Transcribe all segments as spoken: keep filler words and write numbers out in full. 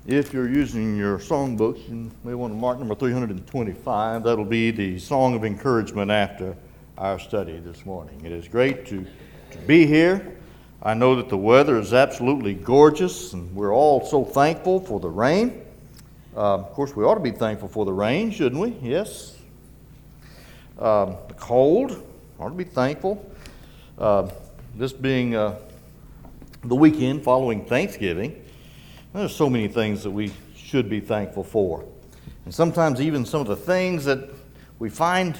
If you're using your songbooks, you may want to mark number three hundred twenty-five. That'll be the song of encouragement after our study this morning. It is great to, to be here. I know that the weather is absolutely gorgeous, and we're all so thankful for the rain. Uh, of course, we ought to be thankful for the rain, shouldn't we? Yes. Um, the cold, ought to be thankful. Uh, this being uh, the weekend following Thanksgiving, there's so many things that we should be thankful for. And sometimes even some of the things that we find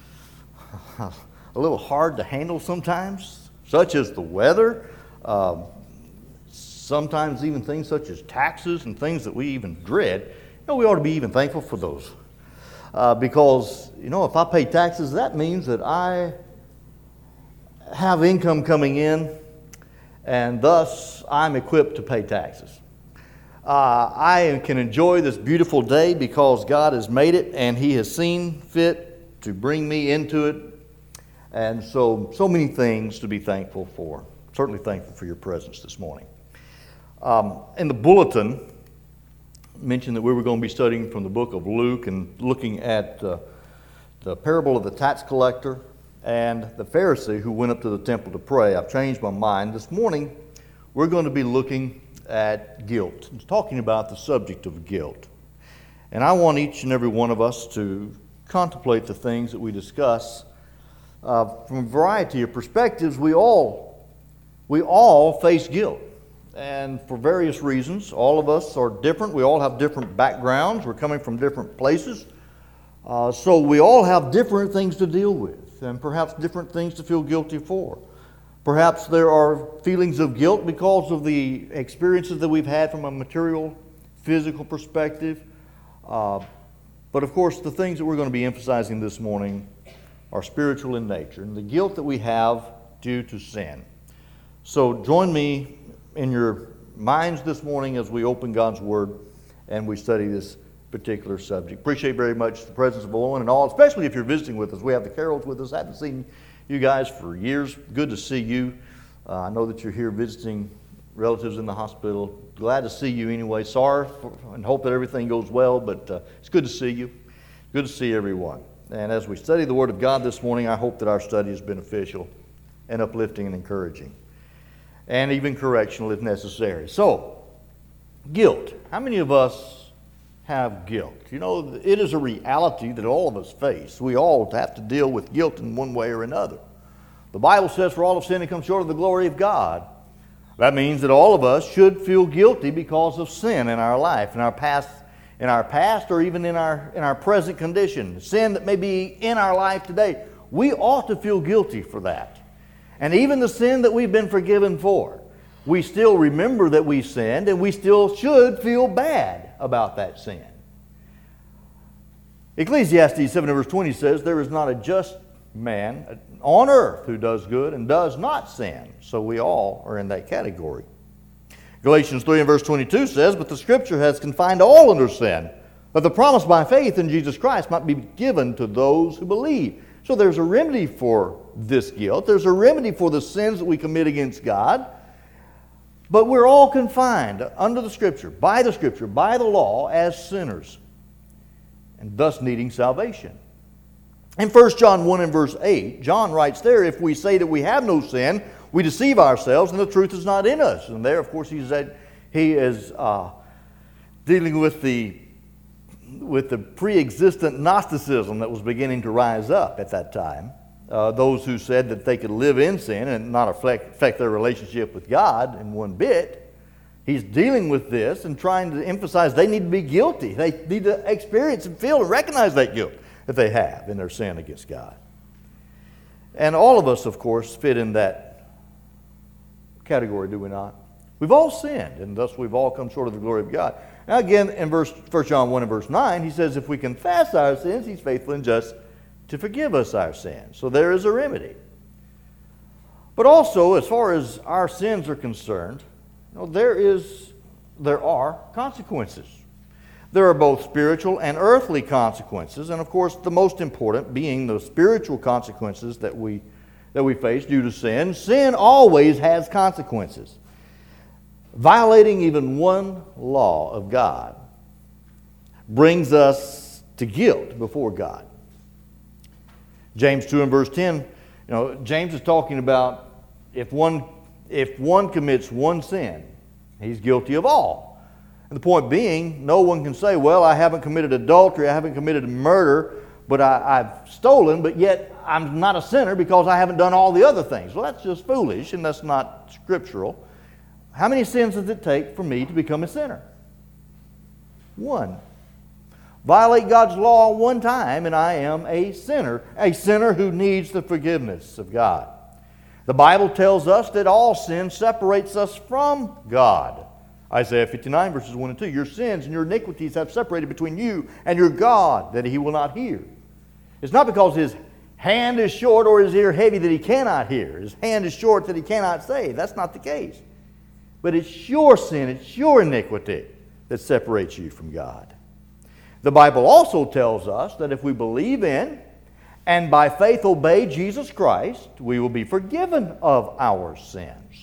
a little hard to handle sometimes, such as the weather, um, sometimes even things such as taxes and things that we even dread. You know, we ought to be even thankful for those. Uh, because, you know, if I pay taxes, that means that I have income coming in, and thus I'm equipped to pay taxes. Uh, I can enjoy this beautiful day because God has made it and He has seen fit to bring me into it. And so, so many things to be thankful for. Certainly thankful for your presence this morning. Um, in the bulletin, mentioned that we were going to be studying from the book of Luke and looking at uh, the parable of the tax collector and the Pharisee who went up to the temple to pray. I've changed my mind. This morning, we're going to be looking at guilt. It's talking about the subject of guilt. And I want each and every one of us to contemplate the things that we discuss uh, from a variety of perspectives. We all, we all face guilt. And for various reasons, all of us are different. We all have different backgrounds. We're coming from different places. Uh, so we all have different things to deal with and perhaps different things to feel guilty for. Perhaps there are feelings of guilt because of the experiences that we've had from a material, physical perspective. Uh, but of course, the things that we're going to be emphasizing this morning are spiritual in nature and the guilt that we have due to sin. So join me in your minds this morning as we open God's Word and we study this particular subject. Appreciate very much the presence of Owen and all, especially if you're visiting with us. We have the Carols with us. I haven't seen you guys for years. Good to see you. Uh, I know that you're here visiting relatives in the hospital. Glad to see you anyway. Sorry for, and hope that everything goes well, but uh, it's good to see you. Good to see everyone. And as we study the Word of God this morning, I hope that our study is beneficial and uplifting and encouraging, and even correctional if necessary. So, guilt. How many of us have guilt? You know, it is a reality that all of us face. We all have to deal with guilt in one way or another. The Bible says, for all have sinned and come short of the glory of God. That means that all of us should feel guilty because of sin in our life, in our past, in our past or even in our, in our present condition. Sin that may be in our life today. We ought to feel guilty for that. And even the sin that we've been forgiven for, we still remember that we sinned, and we still should feel bad about that sin. Ecclesiastes seven verse twenty says, there is not a just man on earth who does good and does not sin. So we all are in that category. Galatians three and verse twenty-two says, but the Scripture has confined all under sin, that the promise by faith in Jesus Christ might be given to those who believe. So there's a remedy for this guilt. There's a remedy for the sins that we commit against God. But we're all confined under the Scripture, by the Scripture, by the law as sinners, and thus needing salvation. In First John one and verse eight, John writes there, if we say that we have no sin, we deceive ourselves and the truth is not in us. And there, of course, he said he is uh, dealing with the with the pre-existent Gnosticism that was beginning to rise up at that time. Uh, those who said that they could live in sin and not affect, affect their relationship with God in one bit. He's dealing with this and trying to emphasize they need to be guilty. They need to experience and feel and recognize that guilt that they have in their sin against God. And all of us, of course, fit in that category, do we not? We've all sinned, and thus we've all come short of the glory of God. Now again, in verse, First John one and verse nine, he says, if we confess our sins, He's faithful and just to forgive us our sins. So there is a remedy. But also, as far as our sins are concerned, you know, there is, there are consequences. There are both spiritual and earthly consequences, and of course, the most important being the spiritual consequences that we that we face due to sin. Sin always has consequences. Violating even one law of God brings us to guilt before God. James two and verse ten, you know, James is talking about if one if one commits one sin, he's guilty of all. And the point being, no one can say, well, I haven't committed adultery, I haven't committed murder, but I, I've stolen, but yet I'm not a sinner because I haven't done all the other things. Well, that's just foolish, and that's not scriptural. How many sins does it take for me to become a sinner? One. Violate God's law one time, and I am a sinner, a sinner who needs the forgiveness of God. The Bible tells us that all sin separates us from God. Isaiah fifty-nine, verses one and two. Your sins and your iniquities have separated between you and your God, that He will not hear. It's not because His hand is short or His ear heavy that He cannot hear. His hand is short that He cannot save. That's not the case. But it's your sin, it's your iniquity that separates you from God. The Bible also tells us that if we believe in and by faith obey Jesus Christ, we will be forgiven of our sins.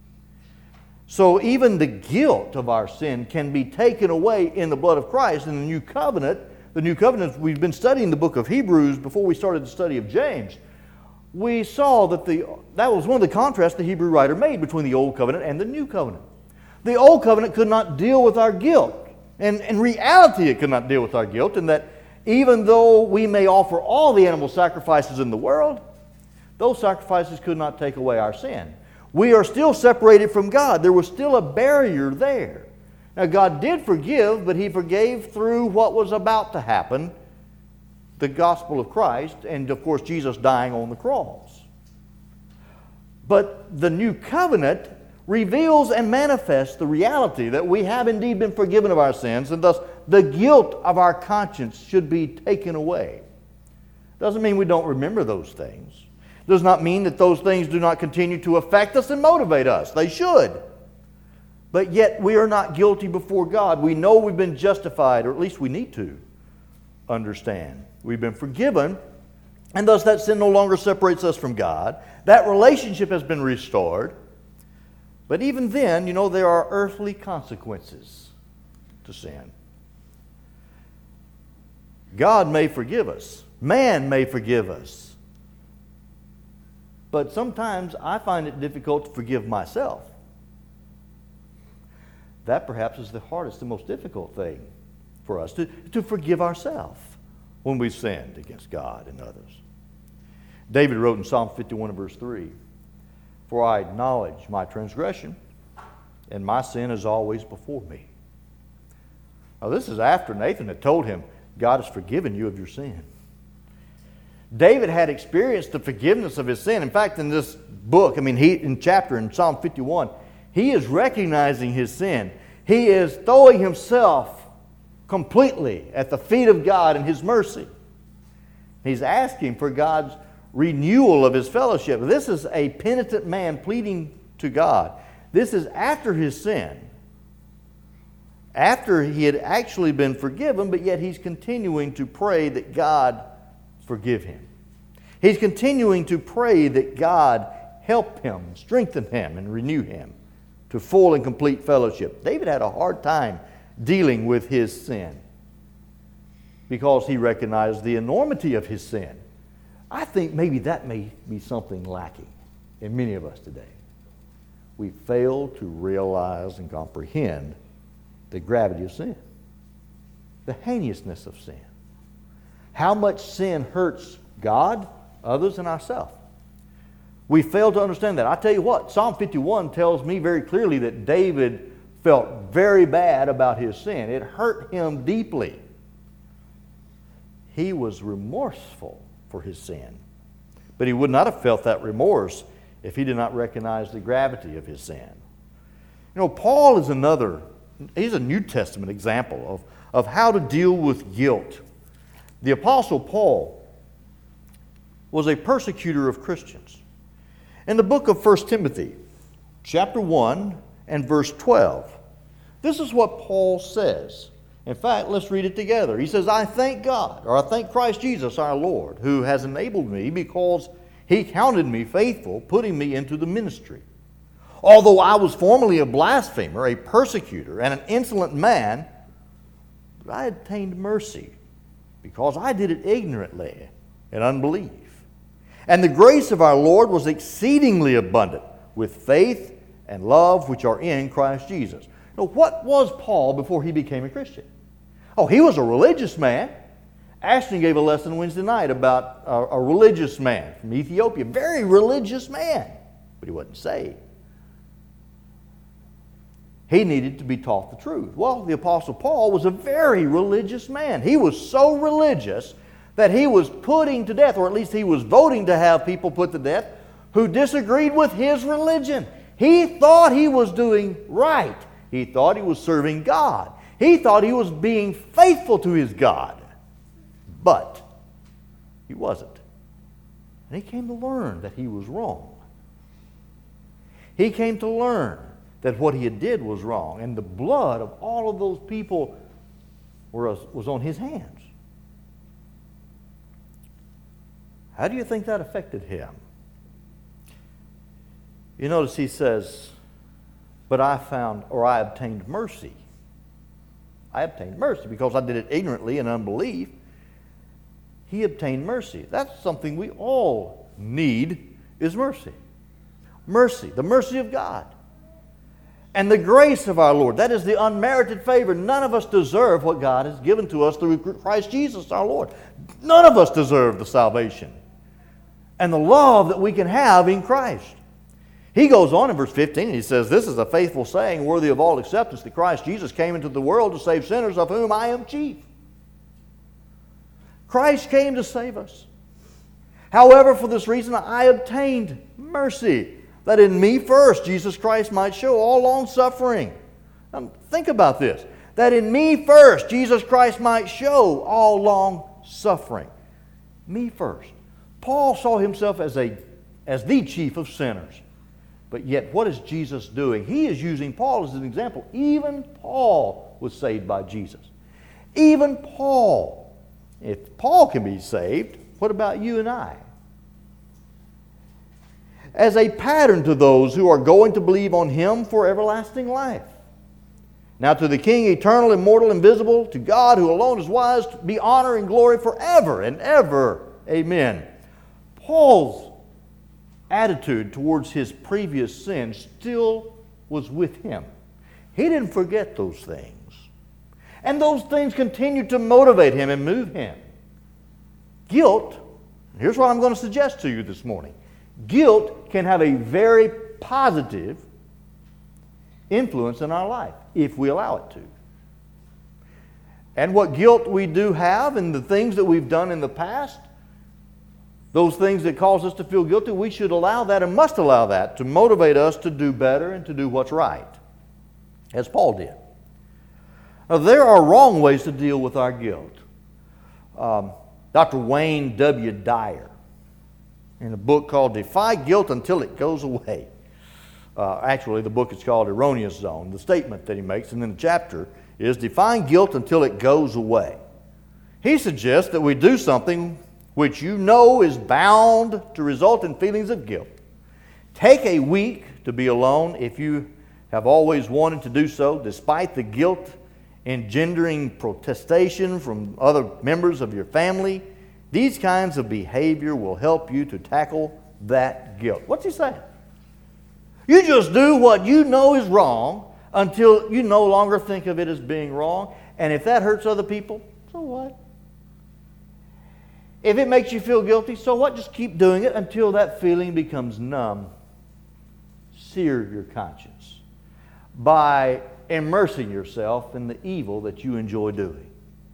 So even the guilt of our sin can be taken away in the blood of Christ in the New Covenant. The New Covenant, we've been studying the book of Hebrews before we started the study of James. We saw that the that was one of the contrasts the Hebrew writer made between the Old Covenant and the New Covenant. The Old Covenant could not deal with our guilt. And in reality, it could not deal with our guilt, in that even though we may offer all the animal sacrifices in the world, those sacrifices could not take away our sin. We are still separated from God. There was still a barrier there. Now, God did forgive, but He forgave through what was about to happen, the gospel of Christ, and of course, Jesus dying on the cross. But the new covenant reveals and manifests the reality that we have indeed been forgiven of our sins, and thus the guilt of our conscience should be taken away. Doesn't mean we don't remember those things. Does not mean that those things do not continue to affect us and motivate us. They should. But yet we are not guilty before God. We know we've been justified, or at least we need to understand. We've been forgiven, and thus that sin no longer separates us from God. That relationship has been restored. But even then, you know, there are earthly consequences to sin. God may forgive us. Man may forgive us. But sometimes I find it difficult to forgive myself. That perhaps is the hardest and most difficult thing for us, to, to forgive ourselves when we've sinned against God and others. David wrote in Psalm fifty-one and verse three, "For I acknowledge my transgression, and my sin is always before me." Now this is after Nathan had told him, God has forgiven you of your sin. David had experienced the forgiveness of his sin. In fact, in this book, I mean, he in chapter in Psalm fifty-one, he is recognizing his sin. He is throwing himself completely at the feet of God and His mercy. He's asking for God's renewal of his fellowship. This is a penitent man pleading to God. This is after his sin. After he had actually been forgiven, but yet he's continuing to pray that God forgive him. He's continuing to pray that God help him, strengthen him, and renew him to full and complete fellowship. David had a hard time dealing with his sin because he recognized the enormity of his sin. I think maybe that may be something lacking in many of us today. We fail to realize and comprehend the gravity of sin, the heinousness of sin, how much sin hurts God, others, and ourselves. We fail to understand that. I tell you what, Psalm fifty-one tells me very clearly that David felt very bad about his sin. It hurt him deeply. He was remorseful for his sin. But he would not have felt that remorse if he did not recognize the gravity of his sin. You know, Paul is another, he's a New Testament example of, of how to deal with guilt. The Apostle Paul was a persecutor of Christians. In the book of First Timothy, chapter one and verse twelve, this is what Paul says. In fact, let's read it together. He says, "I thank God," or "I thank Christ Jesus our Lord, who has enabled me because He counted me faithful, putting me into the ministry. Although I was formerly a blasphemer, a persecutor, and an insolent man, but I obtained mercy, because I did it ignorantly in unbelief. And the grace of our Lord was exceedingly abundant with faith and love which are in Christ Jesus. Now, what was Paul before he became a Christian? Oh, he was a religious man. Ashton gave a lesson Wednesday night about a, a religious man from Ethiopia, very religious man, but he wasn't saved. He needed to be taught the truth. Well, the Apostle Paul was a very religious man. He was so religious that he was putting to death, or at least he was voting to have people put to death who disagreed with his religion. He thought he was doing right. He thought he was serving God. He thought he was being faithful to his God. But he wasn't. And he came to learn that he was wrong. He came to learn that what he had did was wrong, and the blood of all of those people was, was on his hands. How do you think that affected him? You notice he says, but I found, or I obtained mercy. I obtained mercy because I did it ignorantly in unbelief. He obtained mercy. That's something we all need, is mercy. Mercy, the mercy of God. And the grace of our Lord. That is the unmerited favor. None of us deserve what God has given to us through Christ Jesus our Lord. None of us deserve the salvation and the love that we can have in Christ. He goes on in verse fifteen and he says, this is a faithful saying worthy of all acceptance, that Christ Jesus came into the world to save sinners, of whom I am chief. Christ came to save us. However, for this reason I obtained mercy, that in me first Jesus Christ might show all long suffering. Now, think about this. That in me first Jesus Christ might show all long suffering. Me first. Paul saw himself as, a, as the chief of sinners. But yet, what is Jesus doing? He is using Paul as an example. Even Paul was saved by Jesus. Even Paul. If Paul can be saved, what about you and I? As a pattern to those who are going to believe on Him for everlasting life. Now to the King, eternal, immortal, invisible, to God who alone is wise, be honor and glory forever and ever. Amen. Paul's attitude towards his previous sin still was with him. He didn't forget those things. And those things continued to motivate him and move him. Guilt, here's what I'm going to suggest to you this morning. Guilt can have a very positive influence in our life if we allow it to. And what guilt we do have and the things that we've done in the past, those things that cause us to feel guilty, we should allow that and must allow that to motivate us to do better and to do what's right, as Paul did. Now, there are wrong ways to deal with our guilt. Um, Doctor Wayne W. Dyer, in a book called Defy Guilt Until It Goes Away. Uh, actually, the book is called Erroneous Zone. The statement that he makes, and then the chapter is Defying Guilt Until It Goes Away. He suggests that we do something which you know is bound to result in feelings of guilt. Take a week to be alone if you have always wanted to do so, despite the guilt engendering protestation from other members of your family. These kinds of behavior will help you to tackle that guilt. What's he saying? You just do what you know is wrong until you no longer think of it as being wrong. And if that hurts other people, so what? If it makes you feel guilty, so what? Just keep doing it until that feeling becomes numb. Sear your conscience by immersing yourself in the evil that you enjoy doing.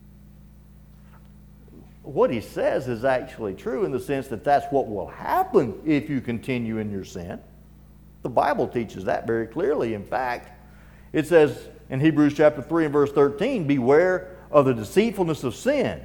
What he says is actually true in the sense that that's what will happen if you continue in your sin. The Bible teaches that very clearly. In fact, it says in Hebrews chapter three and verse thirteen, beware of the deceitfulness of sin.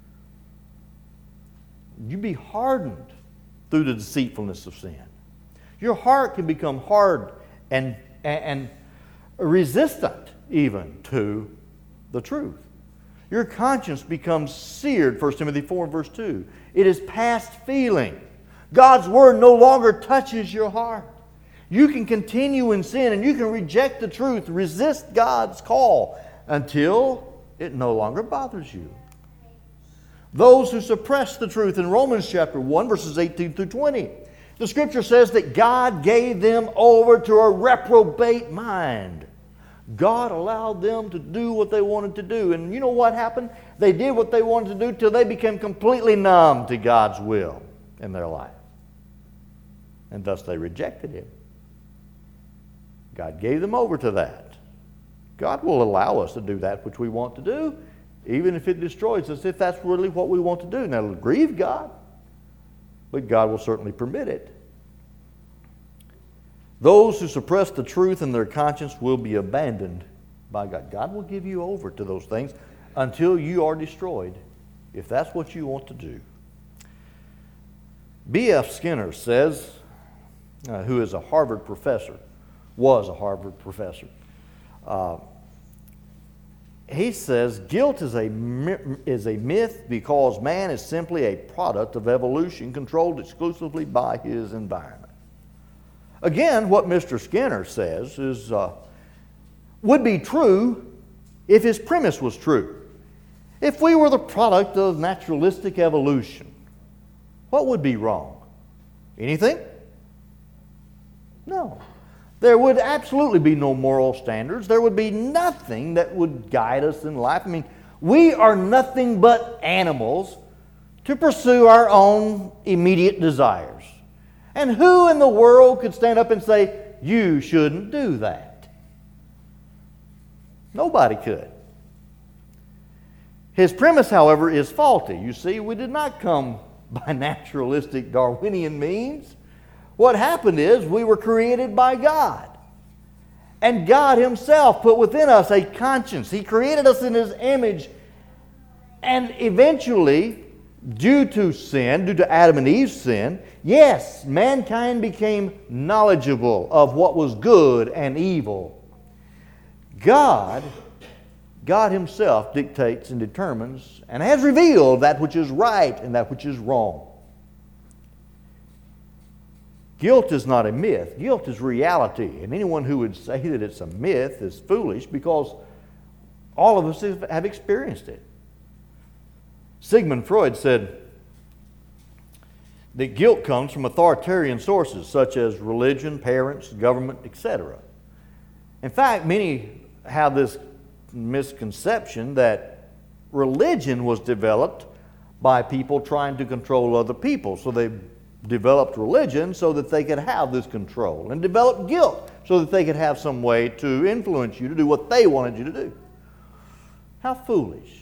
You be hardened through the deceitfulness of sin. Your heart can become hard and, and, and resistant even to the truth. Your conscience becomes seared, First Timothy four and verse two. It is past feeling. God's Word no longer touches your heart. You can continue in sin and you can reject the truth, resist God's call until it no longer bothers you. Those who suppress the truth in Romans chapter one, verses eighteen through twenty. The Scripture says that God gave them over to a reprobate mind. God allowed them to do what they wanted to do. And you know what happened? They did what they wanted to do till they became completely numb to God's will in their life. And thus they rejected Him. God gave them over to that. God will allow us to do that which we want to do, even if it destroys us, if that's really what we want to do. Now, it'll grieve God, but God will certainly permit it. Those who suppress the truth in their conscience will be abandoned by God. God will give you over to those things until you are destroyed, if that's what you want to do. B F Skinner says, uh, who is a Harvard professor, was a Harvard professor, uh, he says, guilt is a, is a myth because man is simply a product of evolution controlled exclusively by his environment. Again, what Mister Skinner says is, uh, would be true if his premise was true. If we were the product of naturalistic evolution, what would be wrong? Anything? No. There would absolutely be no moral standards. There would be nothing that would guide us in life. I mean, we are nothing but animals to pursue our own immediate desires. And who in the world could stand up and say, you shouldn't do that? Nobody could. His premise, however, is faulty. You see, we did not come by naturalistic Darwinian means. What happened is we were created by God. And God Himself put within us a conscience. He created us in His image. And eventually, due to sin, due to Adam and Eve's sin, yes, mankind became knowledgeable of what was good and evil. God, God Himself dictates and determines and has revealed that which is right and that which is wrong. Guilt is not a myth. Guilt is reality. And anyone who would say that it's a myth is foolish because all of us have experienced it. Sigmund Freud said that guilt comes from authoritarian sources such as religion, parents, government, et cetera. In fact, many have this misconception that religion was developed by people trying to control other people. So they developed religion so that they could have this control, and developed guilt so that they could have some way to influence you to do what they wanted you to do. How foolish.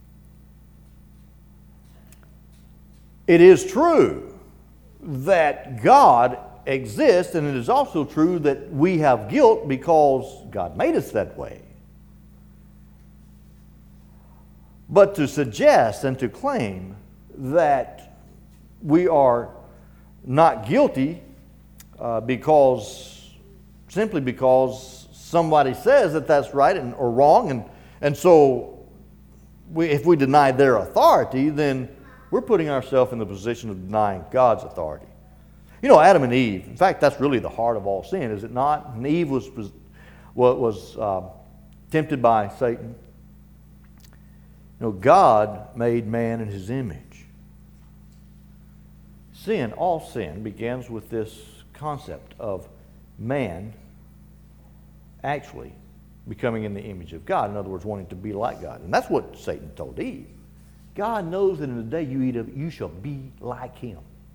It is true that God exists, and it is also true that we have guilt because God made us that way. But to suggest and to claim that we are not guilty uh, because simply because somebody says that that's right and, or wrong, and, and so we, if we deny their authority, then we're putting ourselves in the position of denying God's authority. You know, Adam and Eve, in fact, that's really the heart of all sin, is it not? And Eve was, was uh, tempted by Satan. You know, God made man in His image. Sin, all sin, begins with this concept of man actually becoming in the image of God. In other words, wanting to be like God. And that's what Satan told Eve. God knows that in the day you eat of it, you shall be like Him.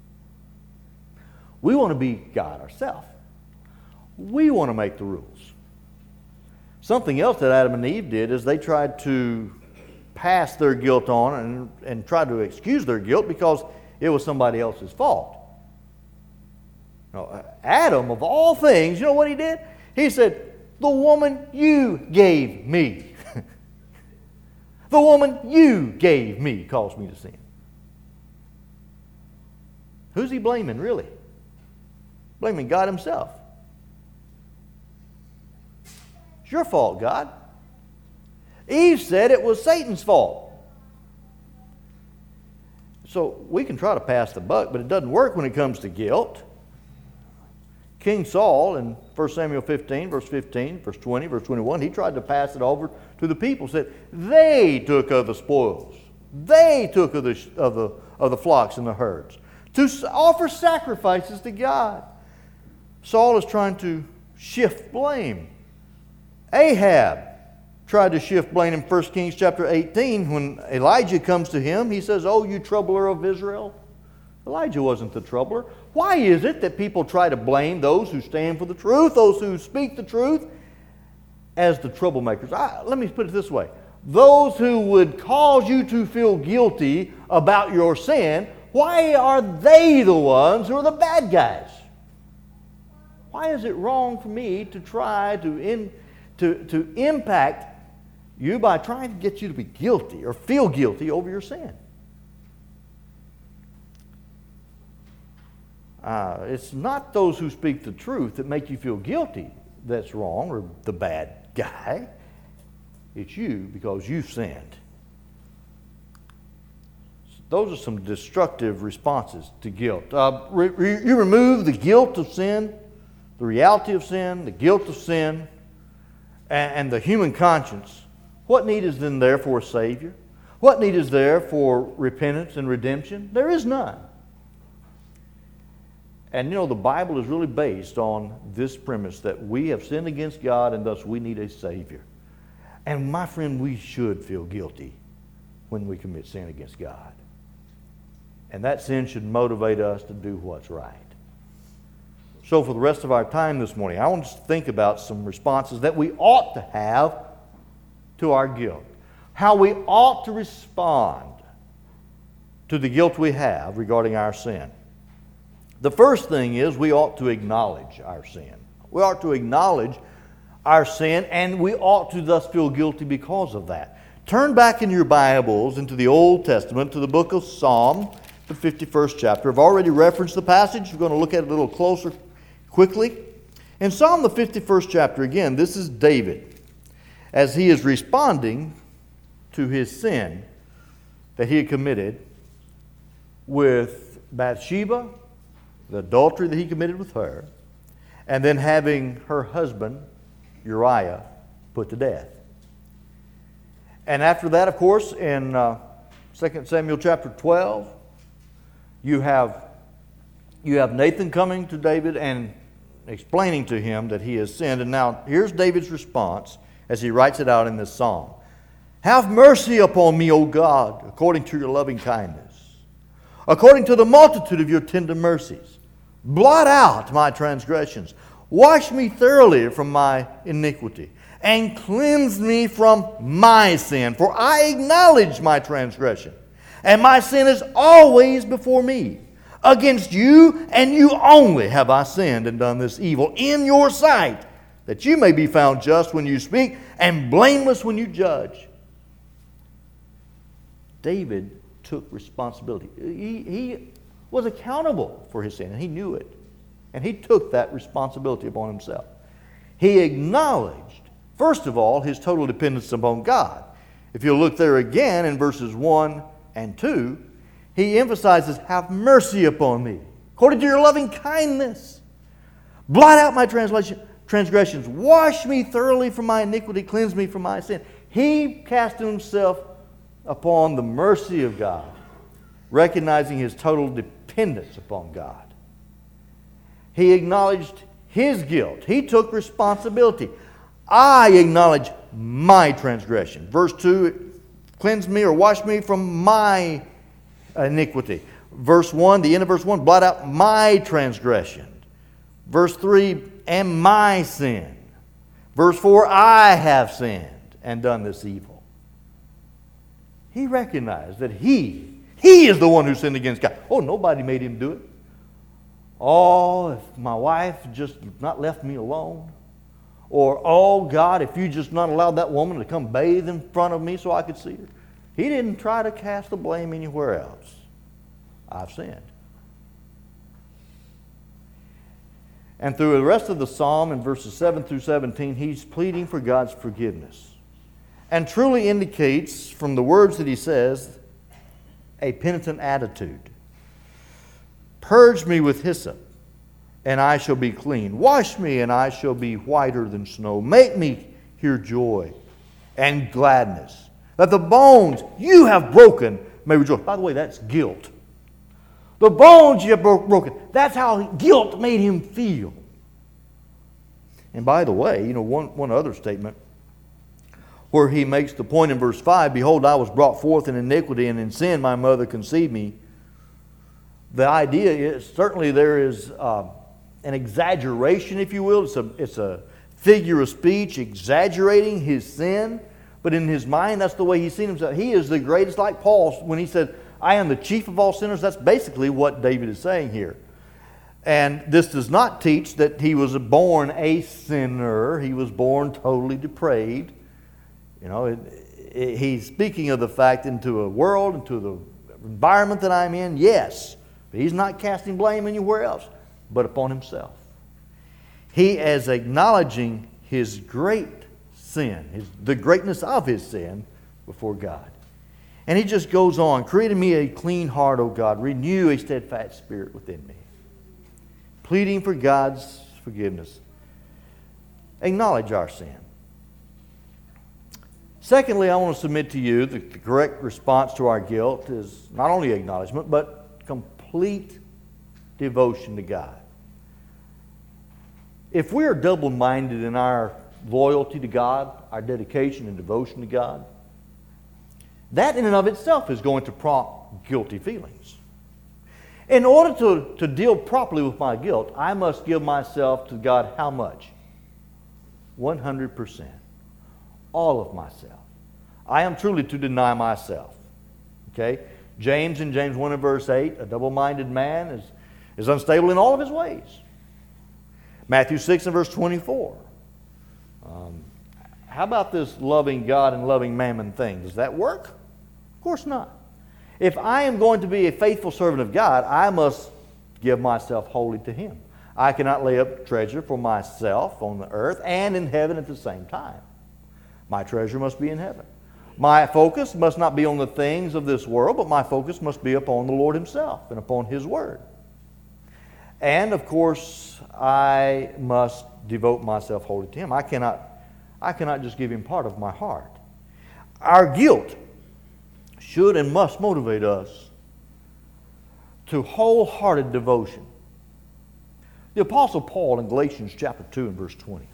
We want to be God ourselves. We want to make the rules. Something else that Adam and Eve did is they tried to pass their guilt on and, and tried to excuse their guilt because it was somebody else's fault. Now, Adam, of all things, you know what he did? He said, the woman you gave me. The woman you gave me caused me to sin. Who's he blaming, really? Blaming God Himself. It's your fault, God. Eve said it was Satan's fault. So we can try to pass the buck, but it doesn't work when it comes to guilt. King Saul in First Samuel fifteen, verse fifteen, verse twenty, verse twenty-one, he tried to pass it over to the people, said they took of the spoils. They took of the, of the, of the flocks and the herds to offer sacrifices to God. Saul is trying to shift blame. Ahab tried to shift blame in First Kings chapter eighteen. When Elijah comes to him, he says, "Oh, you troubler of Israel." Elijah wasn't the troubler. Why is it that people try to blame those who stand for the truth, those who speak the truth, as the troublemakers? I, let me put it this way. Those who would cause you to feel guilty about your sin, why are they the ones who are the bad guys? Why is it wrong for me to try to, in, to, to impact you by trying to get you to be guilty or feel guilty over your sin? Uh, it's not those who speak the truth that make you feel guilty that's wrong or the bad guy. It's you because you sinned. Those are some destructive responses to guilt. Uh, re- re- you remove the guilt of sin, the reality of sin, the guilt of sin, and, and the human conscience. What need is then there for a Savior? What need is there for repentance and redemption? There is none. And you know, the Bible is really based on this premise that we have sinned against God and thus we need a Savior. And my friend, we should feel guilty when we commit sin against God. And that sin should motivate us to do what's right. So for the rest of our time this morning, I want us to think about some responses that we ought to have to our guilt. How we ought to respond to the guilt we have regarding our sin. The first thing is we ought to acknowledge our sin. We ought to acknowledge our sin, and we ought to thus feel guilty because of that. Turn back in your Bibles into the Old Testament to the book of Psalm, the fifty-first chapter. I've already referenced the passage. We're going to look at it a little closer quickly. In Psalm, the fifty-first chapter, again, this is David as he is responding to his sin that he had committed with Bathsheba, the adultery that he committed with her, and then having her husband, Uriah, put to death. And after that, of course, in uh, Second Samuel chapter twelve, you have, you have Nathan coming to David and explaining to him that he has sinned. And now here's David's response as he writes it out in this psalm. "Have mercy upon me, O God, according to your loving kindness, according to the multitude of your tender mercies. Blot out my transgressions. Wash me thoroughly from my iniquity, and cleanse me from my sin. For I acknowledge my transgression, and my sin is always before me. Against you and you only have I sinned and done this evil in your sight, that you may be found just when you speak and blameless when you judge." David took responsibility. He, he was accountable for his sin, and he knew it. And he took that responsibility upon himself. He acknowledged, first of all, his total dependence upon God. If you look there again in verses one and two, he emphasizes, "Have mercy upon me, according to your loving kindness. Blot out my translation, transgressions. Wash me thoroughly from my iniquity. Cleanse me from my sin." He cast himself upon the mercy of God, recognizing his total dependence upon God. He acknowledged his guilt. He took responsibility. "I acknowledge my transgression." Verse two, "Cleanse me or wash me from my iniquity." Verse one, the end of verse one, "Blot out my transgression." Verse three, "and my sin." Verse four, "I have sinned and done this evil." He recognized that he, he is the one who sinned against God. Oh, nobody made him do it. Oh, if my wife just not left me alone. Or, oh, God, if you just not allowed that woman to come bathe in front of me so I could see her. He didn't try to cast the blame anywhere else. I've sinned. And through the rest of the psalm in verses seven through seventeen, he's pleading for God's forgiveness. And truly indicates from the words that he says a penitent attitude. "Purge me with hyssop, and I shall be clean. Wash me, and I shall be whiter than snow. Make me hear joy and gladness, that the bones you have broken may rejoice. By the way, that's guilt. The bones you have bro- broken. That's how guilt made him feel. And by the way, you know, one, one other statement where he makes the point in verse five, behold, I was brought forth in iniquity, and in sin my mother conceived me. The idea is, certainly there is uh, an exaggeration, if you will. It's a, it's a figure of speech exaggerating his sin. But in his mind, that's the way he's seen himself. He is the greatest, like Paul, when he said, I am the chief of all sinners. That's basically what David is saying here. And this does not teach that he was born a sinner. He was born totally depraved. You know, it, it, he's speaking of the fact into a world, into the environment that I'm in, yes. But he's not casting blame anywhere else, but upon himself. He is acknowledging his great sin, his, the greatness of his sin before God. And he just goes on, create in me a clean heart, O God, renew a steadfast spirit within me. Pleading for God's forgiveness. Acknowledge our sin. Secondly, I want to submit to you that the correct response to our guilt is not only acknowledgement, but complete devotion to God. If we are double-minded in our loyalty to God, our dedication and devotion to God, that in and of itself is going to prompt guilty feelings. In order to, to deal properly with my guilt, I must give myself to God how much? one hundred percent. All of myself. I am truly to deny myself. Okay? James in James one and verse eight, a double-minded man is, is unstable in all of his ways. Matthew six and verse twenty-four. Um, how about this loving God and loving mammon thing? Does that work? Of course not. If I am going to be a faithful servant of God, I must give myself wholly to Him. I cannot lay up treasure for myself on the earth and in heaven at the same time. My treasure must be in heaven. My focus must not be on the things of this world, but my focus must be upon the Lord Himself and upon His Word. And, of course, I must devote myself wholly to Him. I cannot, I cannot just give Him part of my heart. Our guilt should and must motivate us to wholehearted devotion. The Apostle Paul in Galatians chapter two and verse twenty.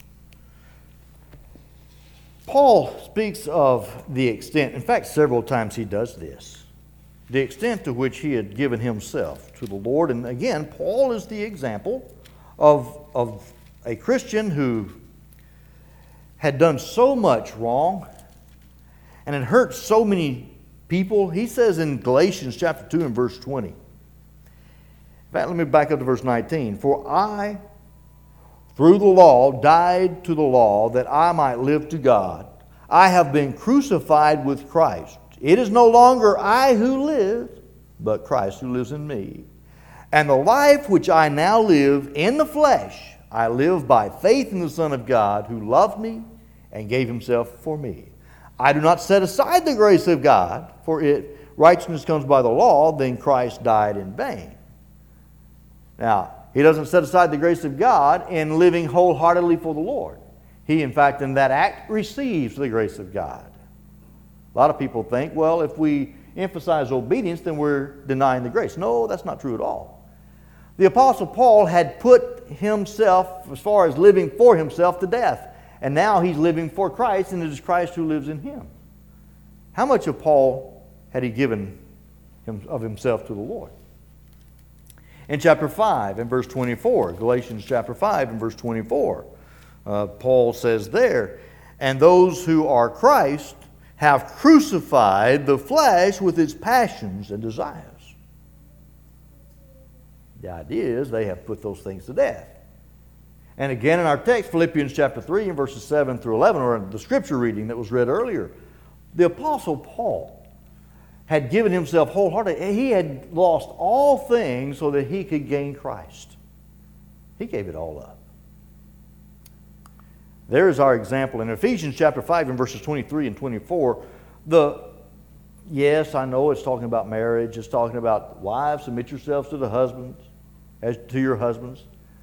Paul speaks of the extent, in fact several times he does this, the extent to which he had given himself to the Lord. And again, Paul is the example of, of a Christian who had done so much wrong and had hurt so many people. He says in Galatians chapter two and verse twenty. In fact, let me back up to verse nineteen. For I, through the law, died to the law that I might live to God. I have been crucified with Christ. It is no longer I who live, but Christ who lives in me. And the life which I now live in the flesh, I live by faith in the Son of God who loved me and gave Himself for me. I do not set aside the grace of God, for if righteousness comes by the law, then Christ died in vain. Now, he doesn't set aside the grace of God in living wholeheartedly for the Lord. He, in fact, in that act, receives the grace of God. A lot of people think, well, if we emphasize obedience, then we're denying the grace. No, that's not true at all. The Apostle Paul had put himself, as far as living for himself, to death. And now he's living for Christ, and it is Christ who lives in him. How much of Paul had he given him, of himself to the Lord? In chapter five and verse twenty-four, Galatians chapter five and verse twenty-four, uh, Paul says there, and those who are Christ have crucified the flesh with its passions and desires. The idea is they have put those things to death. And again in our text, Philippians chapter three and verses seven through eleven, or the scripture reading that was read earlier, the Apostle Paul had given himself wholeheartedly. He had lost all things so that he could gain Christ. He gave it all up. There is our example. In Ephesians chapter five and verses twenty-three and twenty-four, the, yes, I know it's talking about marriage. It's talking about wives, submit yourselves to the husbands, as to your husbands.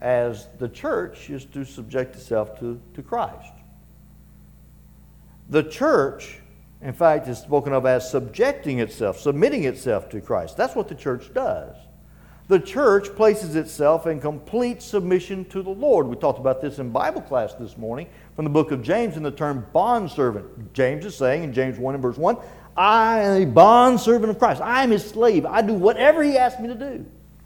as the church is to subject itself to, to Christ. The church, in fact, is spoken of as subjecting itself, submitting itself to Christ. That's what the church does. The church places itself in complete submission to the Lord. We talked about this in Bible class this morning from the book of James in the term bondservant. James is saying in James one and verse one, I am a bondservant of Christ. I am His slave. I do whatever He asks me to do.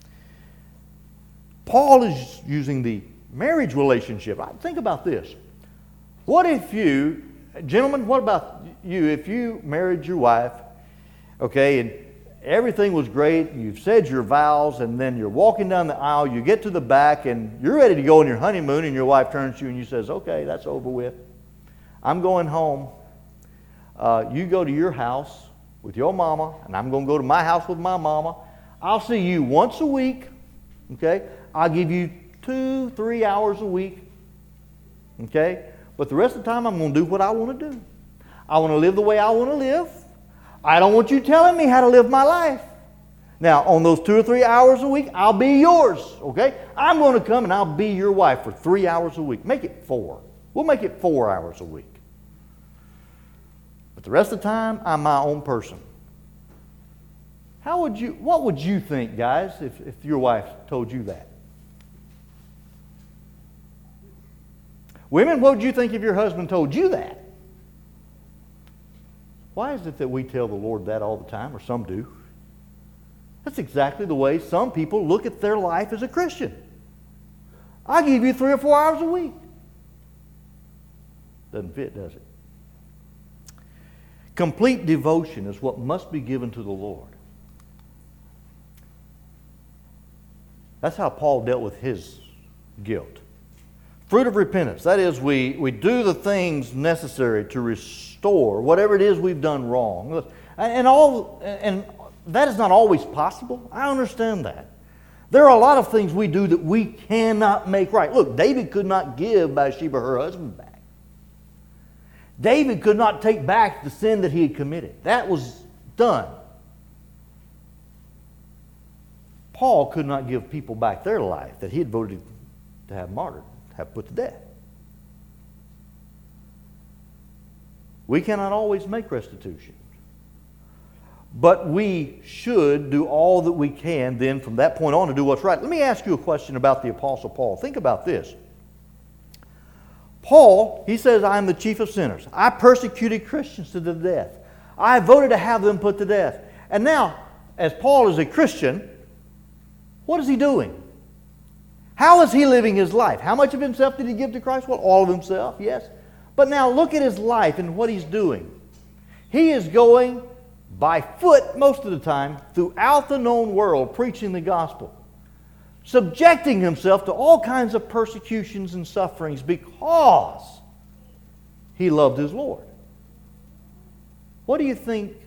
Paul is using the marriage relationship. Think about this. What if you, gentlemen, what about you, if you married your wife, okay, and everything was great, you've said your vows, and then you're walking down the aisle, you get to the back, and you're ready to go on your honeymoon, and your wife turns to you and you says, okay, that's over with. I'm going home. Uh, you go to your house with your mama, and I'm going to go to my house with my mama. I'll see you once a week, okay? I'll give you two, three hours a week, okay? But the rest of the time, I'm going to do what I want to do. I want to live the way I want to live. I don't want you telling me how to live my life. Now, on those two or three hours a week, I'll be yours, okay? I'm going to come and I'll be your wife for three hours a week. Make it four. We'll make it four hours a week. But the rest of the time, I'm my own person. How would you, what would you think, guys, if, if your wife told you that? Women, what would you think if your husband told you that? Why is it that we tell the Lord that all the time, or some do? That's exactly the way some people look at their life as a Christian. I give you three or four hours a week. Doesn't fit, does it? Complete devotion is what must be given to the Lord. That's how Paul dealt with his guilt. Fruit of repentance. That is, we, we do the things necessary to restore whatever it is we've done wrong. And, all, and that is not always possible. I understand that. There are a lot of things we do that we cannot make right. Look, David could not give Bathsheba her husband back. David could not take back the sin that he had committed. That was done. Paul could not give people back their life that he had voted to have martyred, have put to death. We cannot always make restitution. But we should do all that we can then from that point on to do what's right. Let me ask you a question about the Apostle Paul. Think about this. Paul, he says, I am the chief of sinners. I persecuted Christians to the death. I voted to have them put to death. And now, as Paul is a Christian, what is he doing? How is he living his life? How much of himself did he give to Christ? Well, all of himself, yes. But now look at his life and what he's doing. He is going by foot most of the time throughout the known world preaching the gospel, subjecting himself to all kinds of persecutions and sufferings because he loved his Lord. What do you think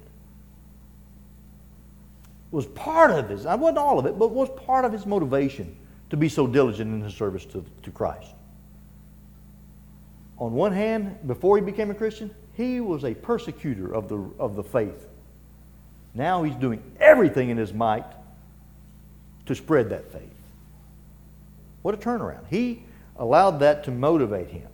was part of his, I wasn't all of it, but was part of his motivation to be so diligent in his service to, to Christ? On one hand, before he became a Christian, he was a persecutor of the, of the faith. Now he's doing everything in his might to spread that faith. What a turnaround. He allowed that to motivate him.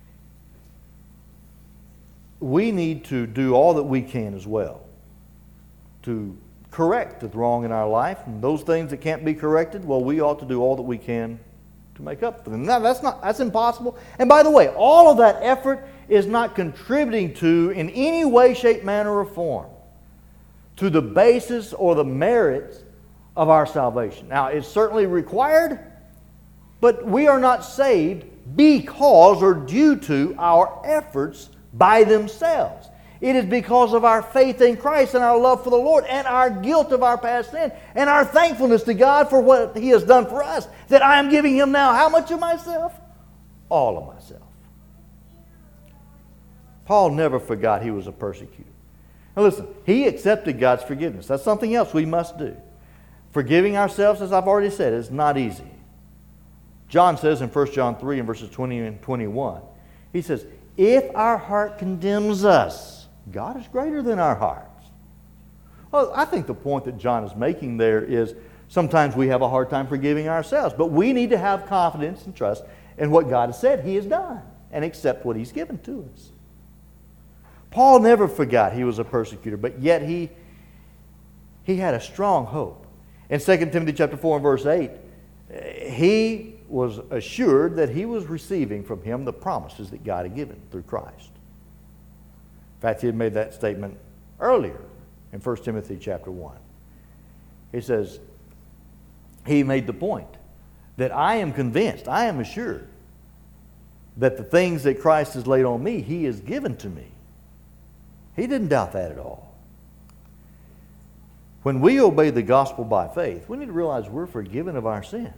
We need to do all that we can as well to correct the wrong in our life. And those things that can't be corrected, well, we ought to do all that we can to make up for them. Now, that's not, that's impossible. And by the way, all of that effort is not contributing to, in any way, shape, manner, or form, to the basis or the merits of our salvation. Now, it's certainly required, but we are not saved because or due to our efforts by themselves. It is because of our faith in Christ and our love for the Lord and our guilt of our past sin and our thankfulness to God for what He has done for us that I am giving Him now how much of myself? All of myself. Paul never forgot he was a persecutor. Now listen, he accepted God's forgiveness. That's something else we must do. Forgiving ourselves, as I've already said, is not easy. John says in First John three and verses twenty and twenty-one, he says, if our heart condemns us, God is greater than our hearts. Well, I think the point that John is making there is Sometimes we have a hard time forgiving ourselves, but we need to have confidence and trust in what God has said He has done and accept what He's given to us. Paul never forgot he was a persecutor, but yet he, he had a strong hope. In Second Timothy chapter four and verse eight, he was assured that he was receiving from Him the promises that God had given through Christ. In fact, he had made that statement earlier in First Timothy chapter one. He says, he made the point that I am convinced, I am assured that the things that Christ has laid on me, He has given to me. He didn't doubt that at all. When we obey the gospel by faith, we need to realize we're forgiven of our sins.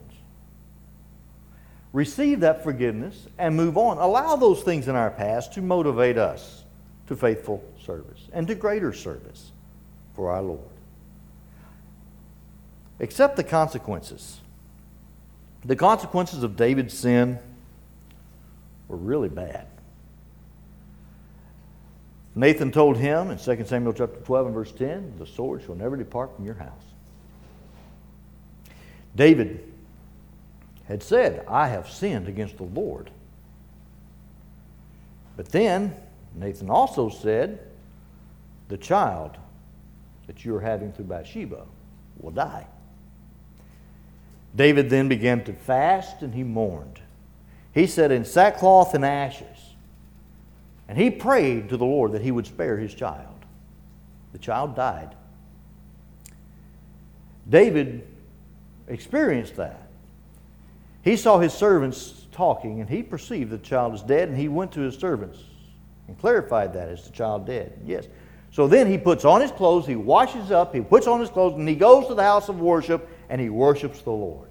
Receive that forgiveness and move on. Allow those things in our past to motivate us to faithful service and to greater service for our Lord. Accept the consequences. The consequences of David's sin were really bad. Nathan told him in Second Samuel chapter twelve and verse ten, the sword shall never depart from your house. David had said, I have sinned against the Lord. But then Nathan also said, the child that you are having through Bathsheba will die. David then began to fast and he mourned. He said, in sackcloth and ashes. And he prayed to the Lord that He would spare his child. The child died. David experienced that. He saw his servants talking and he perceived the child is dead, and he went to his servants and clarified that as the child dead. Yes. So then he puts on his clothes, he washes up, he puts on his clothes, and he goes to the house of worship and he worships the Lord.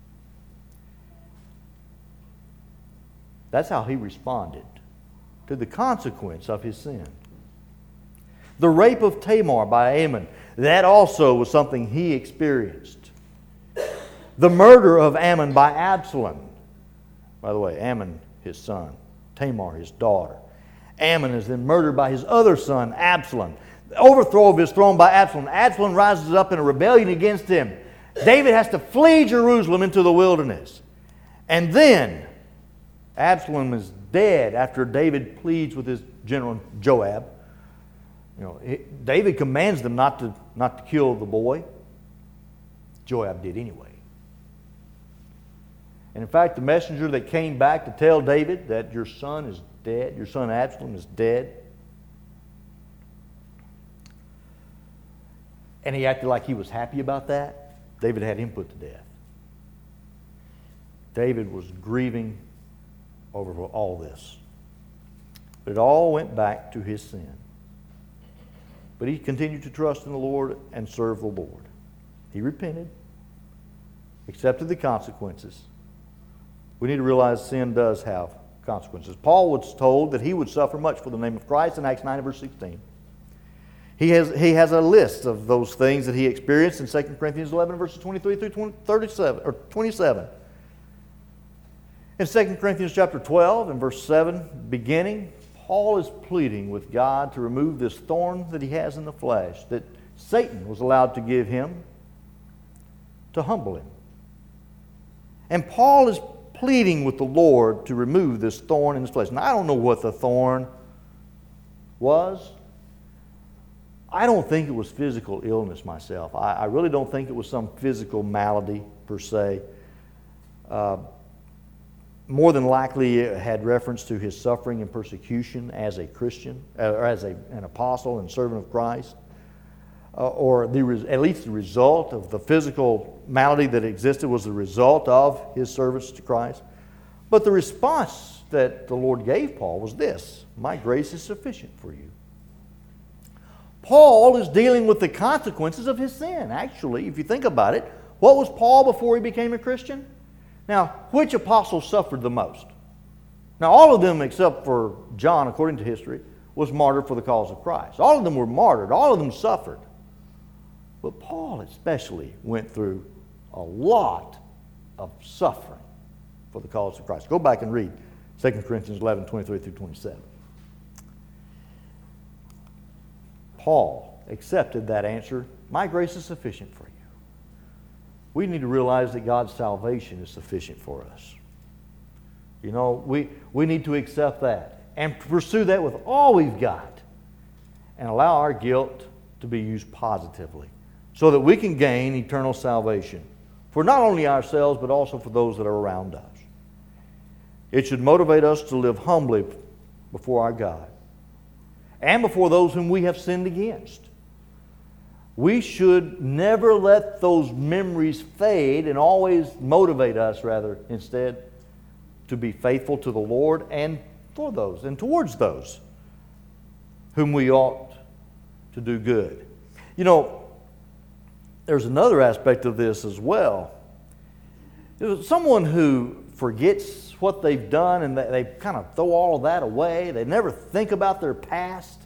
That's how he responded to the consequence of his sin. The rape of Tamar by Ammon, that also was something he experienced. The murder of Ammon by Absalom. By the way, Ammon, his son. Tamar, his daughter. Ammon is then murdered by his other son, Absalom. The overthrow of his throne by Absalom. Absalom rises up in a rebellion against him. David has to flee Jerusalem into the wilderness. And then Absalom is dead after David pleads with his general Joab. You know, it, David commands them not to, not to kill the boy. Joab did anyway. And in fact, the messenger that came back to tell David that your son is dead, your son Absalom is dead, and he acted like he was happy about that, David had him put to death. David was grieving over all this. But it all went back to his sin. But he continued to trust in the Lord and serve the Lord. He repented, accepted the consequences. We need to realize sin does have consequences. Paul was told that he would suffer much for the name of Christ in Acts nine verse sixteen. He has, he has a list of those things that he experienced in Second Corinthians eleven verses twenty-three through thirty-seven, or twenty-seven. In Second Corinthians chapter twelve and verse seven, beginning, Paul is pleading with God to remove this thorn that he has in the flesh, that Satan was allowed to give him to humble him. And Paul is pleading with the Lord to remove this thorn in his flesh. Now, I don't know what the thorn was. I don't think it was physical illness myself. I, I really don't think it was some physical malady per se. Uh, More than likely, it had reference to his suffering and persecution as a Christian, or as a, an apostle and servant of Christ, uh, or the, at least the result of the physical malady that existed was the result of his service to Christ. But the response that the Lord gave Paul was this: my grace is sufficient for you. Paul is dealing with the consequences of his sin. Actually, if you think about it, what was Paul before he became a Christian? Now, which apostle suffered the most? Now, all of them except for John, according to history, was martyred for the cause of Christ. All of them were martyred. All of them suffered. But Paul especially went through a lot of suffering for the cause of Christ. Go back and read Second Corinthians eleven, twenty-three through twenty-seven. Paul accepted that answer. My grace is sufficient for you. we need to realize that God's salvation is sufficient for us. You know, we, we need to accept that and pursue that with all we've got and allow our guilt to be used positively so that we can gain eternal salvation for not only ourselves but also for those that are around us. It should motivate us to live humbly before our God and before those whom we have sinned against. We should never let those memories fade and always motivate us, rather, instead, to be faithful to the Lord and for those and towards those whom we ought to do good. You know, there's another aspect of this as well. Someone who forgets what they've done and they, they kind of throw all of that away, they never think about their past.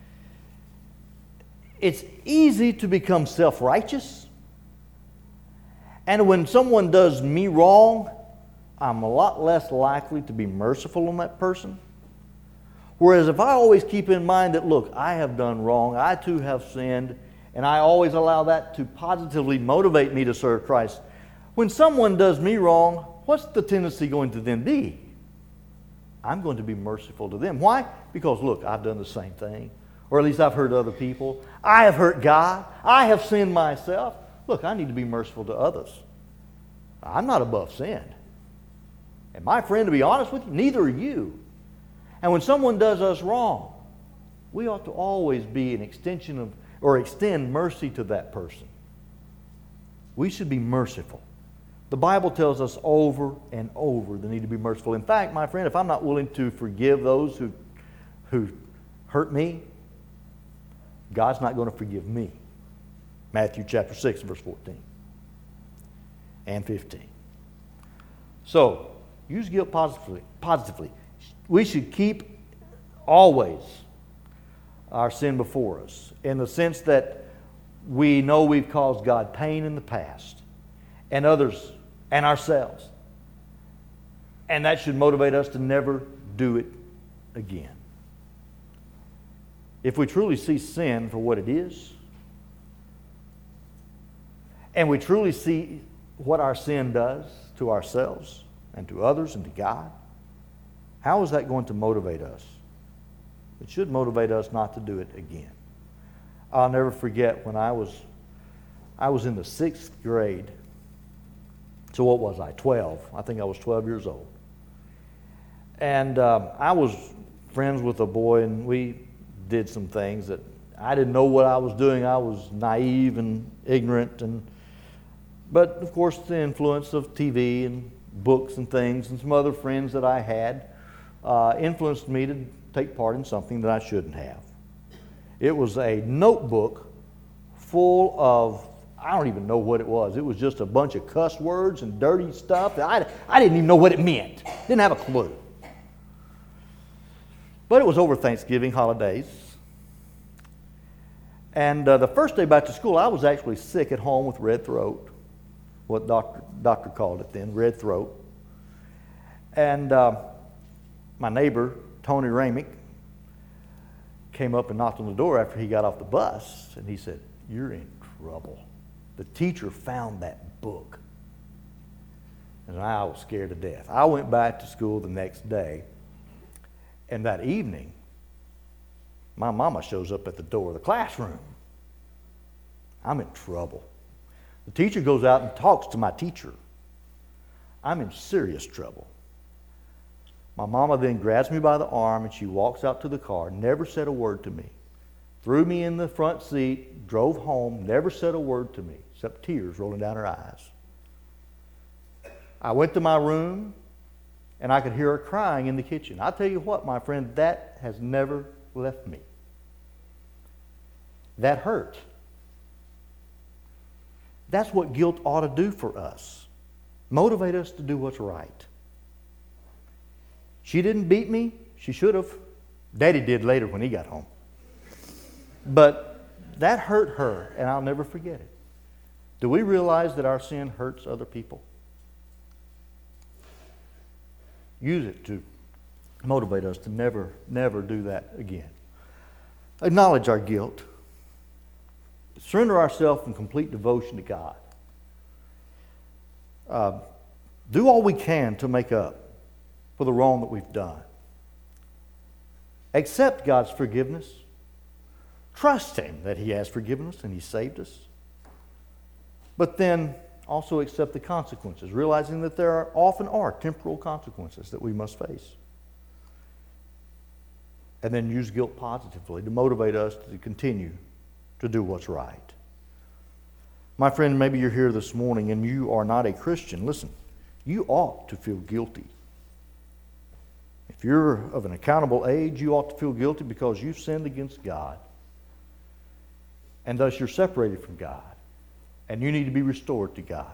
It's easy to become self-righteous. And when someone does me wrong, I'm a lot less likely to be merciful on that person. Whereas if I always keep in mind that, look, I have done wrong, I too have sinned, and I always allow that to positively motivate me to serve Christ, when someone does me wrong, what's the tendency going to then be? I'm going to be merciful to them. Why? Because, look, I've done the same thing. Or at least I've hurt other people. I have hurt God. I have sinned myself. Look, I need to be merciful to others. I'm not above sin. And my friend, to be honest with you, neither are you. And when someone does us wrong, we ought to always be an extension of, or extend mercy to that person. We should be merciful. The Bible tells us over and over the need to be merciful. In fact, my friend, if I'm not willing to forgive those who, who hurt me, God's not going to forgive me. Matthew chapter six, verse fourteen and fifteen. So, use guilt positively. Positively. We should keep always our sin before us in the sense that we know we've caused God pain in the past and others and ourselves. And that should motivate us to never do it again. If we truly see sin for what it is, and we truly see what our sin does to ourselves and to others and to God, how is that going to motivate us? It should motivate us not to do it again. I'll never forget when I was I was in the sixth grade. So what was I? twelve. I think I was twelve years old. And um, I was friends with a boy, and we did some things that I didn't know what I was doing. I was naive and ignorant, and but of course the influence of T V and books and things and some other friends that I had uh, influenced me to take part in something that I shouldn't have. It was a notebook full of, I don't even know what it was. It was just a bunch of cuss words and dirty stuff that I, I didn't even know what it meant. Didn't have a clue. But it was over Thanksgiving holidays. And uh, the first day back to school, I was actually sick at home with red throat, what doctor doctor called it then, red throat. And uh, my neighbor, Tony Ramick, came up and knocked on the door after he got off the bus, and he said, "You're in trouble. The teacher found that book." And I was scared to death. I went back to school the next day, and that evening, my mama shows up at the door of the classroom. I'm in trouble. The teacher goes out and talks to my teacher. I'm in serious trouble. My mama then grabs me by the arm and she walks out to the car, never said a word to me. Threw me in the front seat, drove home, never said a word to me, except tears rolling down her eyes. I went to my room and I could hear her crying in the kitchen. I tell you what, my friend, that has never left me. That hurt. That's what guilt ought to do for us. Motivate us to do what's right. She didn't beat me. She should have. Daddy did later when he got home. But that hurt her, and I'll never forget it. Do we realize that our sin hurts other people? Use it to motivate us to never, never do that again. Acknowledge our guilt. Surrender ourselves in complete devotion to God. uh, do all we can to make up for the wrong that we've done. Accept God's forgiveness. Trust Him that He has forgiven us and He saved us. But then also accept the consequences, realizing that there are, often are temporal consequences that we must face. And then use guilt positively to motivate us to continue to do what's right. My friend, maybe you're here this morning and you are not a Christian. Listen, you ought to feel guilty. If you're of an accountable age, you ought to feel guilty because you've sinned against God. And thus you're separated from God. And you need to be restored to God.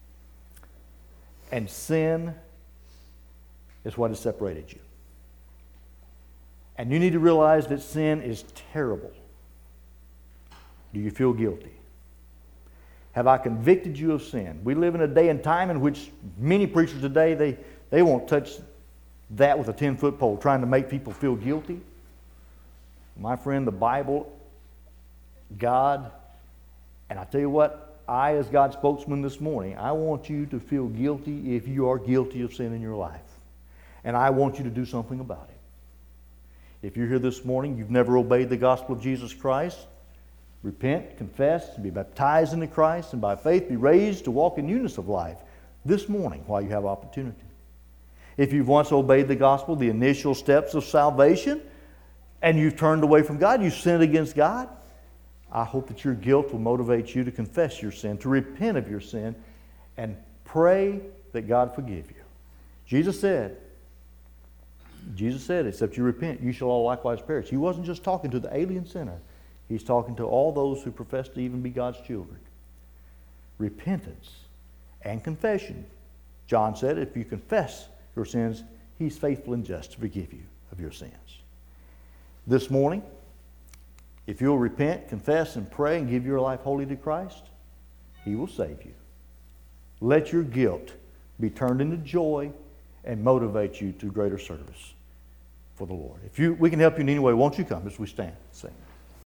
And sin is what has separated you. And you need to realize that sin is terrible. Do you feel guilty? Have I convicted you of sin? We live in a day and time in which many preachers today, they, they won't touch that with a ten-foot pole, trying to make people feel guilty. My friend, the Bible, God, and I tell you what, I, as God's spokesman this morning, I want you to feel guilty if you are guilty of sin in your life. And I want you to do something about it. If you're here this morning, you've never obeyed the gospel of Jesus Christ, repent, confess, be baptized into Christ, and by faith be raised to walk in newness of life this morning while you have opportunity. If you've once obeyed the gospel, the initial steps of salvation, and you've turned away from God, you've sinned against God, I hope that your guilt will motivate you to confess your sin, to repent of your sin, and pray that God forgive you. Jesus said, Jesus said, except you repent, you shall all likewise perish. He wasn't just talking to the alien sinner. He's talking to all those who profess to even be God's children. Repentance and confession. John said, if you confess your sins, He's faithful and just to forgive you of your sins. This morning, if you'll repent, confess, and pray and give your life wholly to Christ, He will save you. Let your guilt be turned into joy and motivate you to greater service for the Lord. If you, we can help you in any way, won't you come as we stand and sing?